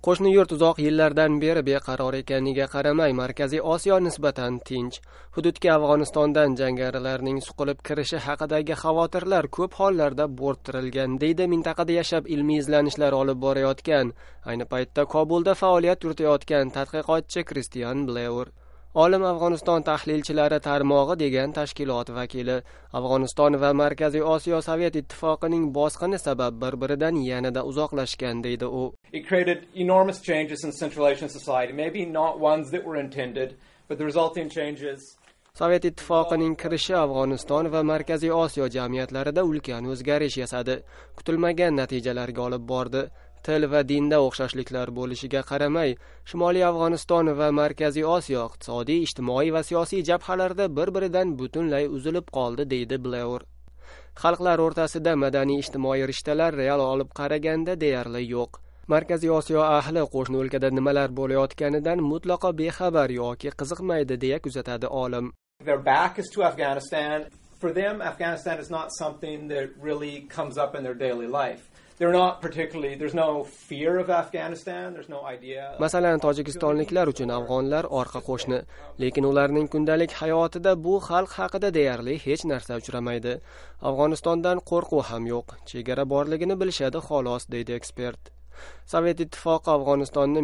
Qo'shni yurt uzoq yillardan beri beqaror ekaniga qaramay, Markaziy Osiyo nisbatan tinch. Hududga Afg'onistondan jangarilarning suqilib kirishi haqidagi xavotirlar ko'p hollarda bo'rttirilgan, deydi mintaqada yashab ilmiy izlanishlar olib borayotgan, ayni paytda Kobulda faoliyat yuritayotgan tadqiqotchi Kristian Bleur. Olim Afg'oniston tahlilchilari tarmog'i degan tashkilot vakili. Afg'oniston va Markaziy Osiyo Sovet ittifoqining bosqini sabab bir-biridan yanada uzoqlashgan, deydi u. It created enormous changes in Central Asian society, maybe not ones that were intended, but the resulting changes. Sovet ittifoqining kirishi Afg'oniston va Markaziy Osiyo jamiyatlarida ulkan o'zgarish yasadi. Kutilmagan natijalarga olib bordi. Til va dinda o'xshashliklar bo'lishiga qaramay, Shimoliy Afg'oniston va Markaziy Osiyo iqtisodiy, ijtimoiy va siyosiy jabhalarda bir-biridan butunlay uzilib qoldi, deydi Bleur. Xalqlar o'rtasida madaniy-ijtimoiy rishtalar real olib qaraganda deyarli yo'q. Markaziy Osiyo ahli qo'shni o'lkada nimalar bo'layotganidan mutlaqo bexabar yoki qiziqmaydi, deya kuzatadi olim. Their back is to Afghanistan. For them, Afghanistan is not something that really comes up in their daily life. There's no fear of Afghanistan, there's no idea. Masalan, tojikistonliklar uchun afg'onlar orqa qo'shni, lekin ularning kundalik hayotida bu xalq haqida deyarli hech narsa uchramaydi. Afg'onistondan qo'rquv ham yo'q, chegara borligini bilishadi xolos, deydi ekspert. Sovet ittifoqi Afg'onistonni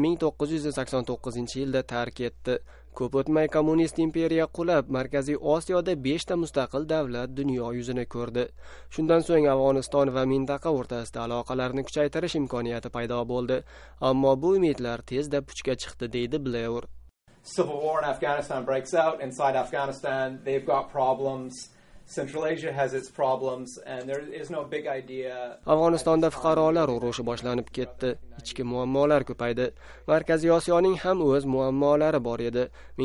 1989-yilda tark etdi. Ko'p o'tmay kommunist imperiya qulab, Markaziy Osiyoda 5 ta mustaqil davlat dunyo yuzini ko'rdi. Shundan so'ng Afg'oniston va mintaqa o'rtasida aloqalarni kuchaytirish imkoniyati paydo bo'ldi. Ammo bu umidlar tezda puchga chiqdi, deydi Bleur. Civil war in Afghanistan breaks out. Inside Afghanistan, they've got problems. Central Asia has its problems and there is no big idea. Afg'onistonda fuqarolar urushi boshlanib ketdi. Ichki muammolar ko'paydi. Markaziy Osiyoning ham o'z muammolari bor edi.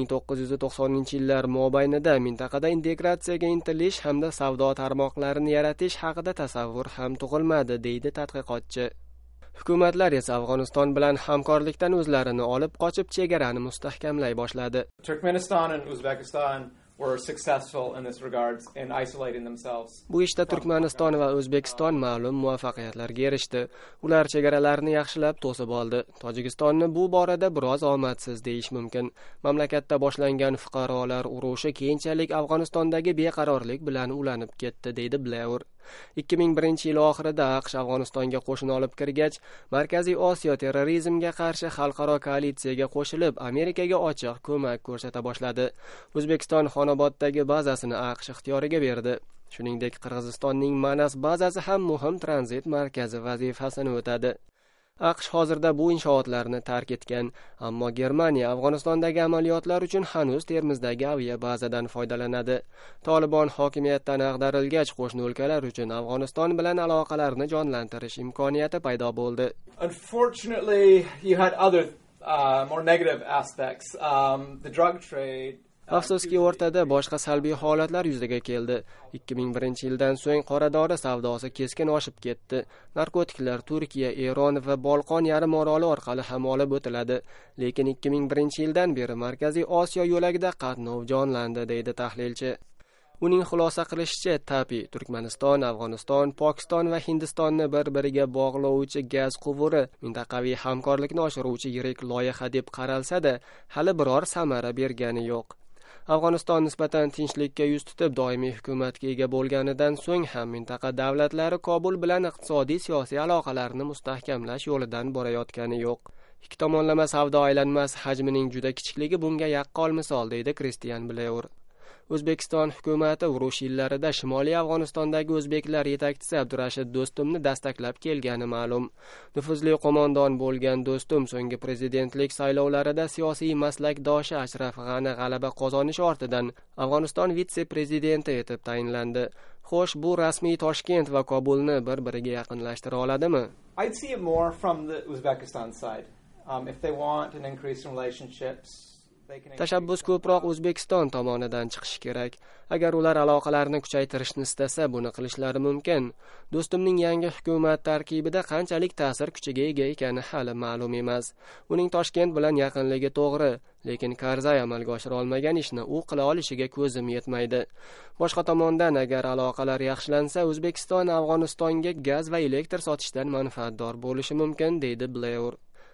1990-yillar mobaynida mintaqada integratsiyaga intilish hamda savdo tarmoqlarini yaratish haqida tasavvur ham tug'ilmadi, deydi tadqiqotchi. Hukumatlar esa Afg'oniston bilan hamkorlikdan o'zlarini olib qochib chegarani mustahkamlay boshladi. Turkmeniston and Uzbekistan were successful in this regards in isolating themselves. Bu ishda Turkmaniston va O'zbekiston ma'lum muvaffaqiyatlarga erishdi. Ular chegaralarni yaxshilab to'sib oldi. Tojikistonni bu borada biroz omadsiz deyish mumkin. Mamlakatda boshlangan fuqarolar urushi keyinchalik Afg'onistondagi beqarorlik bilan ulanib ketdi, deydi Bleur. 2001-yil oxirida AQSh Afg'onistonga qo'shin olib kirgach, Markaziy Osiyo terrorizmga qarshi xalqaro koalitsiyaga qo'shilib, Amerikaga ochiq ko'mak ko'rsata boshladi. O'zbekiston Xonoboddagi bazasini AQSh ixtiyoriga berdi. Shuningdek, Qirg'izistonning Manas bazasi ham muhim tranzit markazi vazifasini o'tadi. AQSh hozirda bu inshootlarni tark etgan, ammo Germaniya Afg'onistondagi amaliyotlar uchun hanuz Termizdagi aviabazadan foydalanadi. Tolibon hokimiyatdan ag'darilgach, qo'shni o'lkalar uchun Afg'oniston bilan aloqalarni jonlantirish imkoniyati paydo bo'ldi. Unfortunately, you had other more negative aspects. The drug trade. Afsuski, o'rtada boshqa salbiy holatlar yuzaga keldi. 2001-yildan so'ng qora dori savdosi keskin oshib ketdi. Narkotiklar Turkiya, Eron va Bolqon yarim oroli orqali ham olib o'tiladi. Lekin 2001-yildan beri Markaziy Osiyo yo'lagida qatnov jonlandi, deydi tahlilchi. Uning xulosa qilishicha, TAPI Turkmaniston, Afg'oniston, Pokiston va Hindistonni bir-biriga bog'lovchi gaz quvuri mintaqaviy hamkorlikni oshiruvchi yirik loyiha deb qaralsa-da, hali biror samara bergani yo'q. Afg'oniston nisbatan tinchlikka yuz tutib doimiy hukumatga ega bo'lganidan so'ng ham mintaqa davlatlari Kobul bilan iqtisodiy-siyosiy aloqalarni mustahkamlash yo'lidan borayotgani yo'q. Ikki tomonlama savdo aylanmasi hajmining juda kichikligi bunga yaqqol misol, deydi Kristian Bleur. O'zbekiston hukumati urush yillarida Shimoliy Afg'onistondagi o'zbeklar yetakchisi Abdurashid Do'stumni dastaklab kelgani ma'lum. Nufuzli qo'mondon bo'lgan Do'stum so'nggi prezidentlik saylovlarida siyosiy maslakdoshi Ashraf G'ani g'alaba qozonish ortidan Afg'oniston vitse-prezidenti etib tayinlandi. Xo'sh, bu rasmiy Toshkent va Kobulni bir-biriga yaqinlashtira oladimi? I'd see it more from the Uzbekistan side. If they want an increase in relationships, tashabbus ko'proq O'zbekiston tomonidan chiqishi kerak. Agar ular aloqalarni kuchaytirishni istasa, buni qilishlari mumkin. Do'stumning yangi hukumat tarkibida qanchalik ta'sir kuchiga ega ekani hali ma'lum emas. Uning Toshkent bilan yaqinligi to'g'ri, lekin Karzay amalga oshira olmagan ishni u qila olishiga ko'zim yetmaydi. Boshqa tomondan, agar aloqalar yaxshilansa, O'zbekiston Afg'onistonga gaz va elektr sotishdan manfaatdor bo'lishi mumkin, deydi Bleur.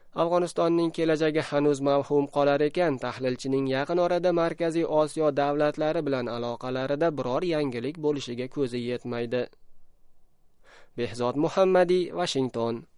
Afg'onistonning kelajagi hanuz mavhum qolar ekan. Tahlilchining yaqin orada Markaziy Osiyo davlatlari bilan aloqalarida biror yangilik bo'lishiga ko'zi yetmaydi. Behzod Muhammadiy, Washington.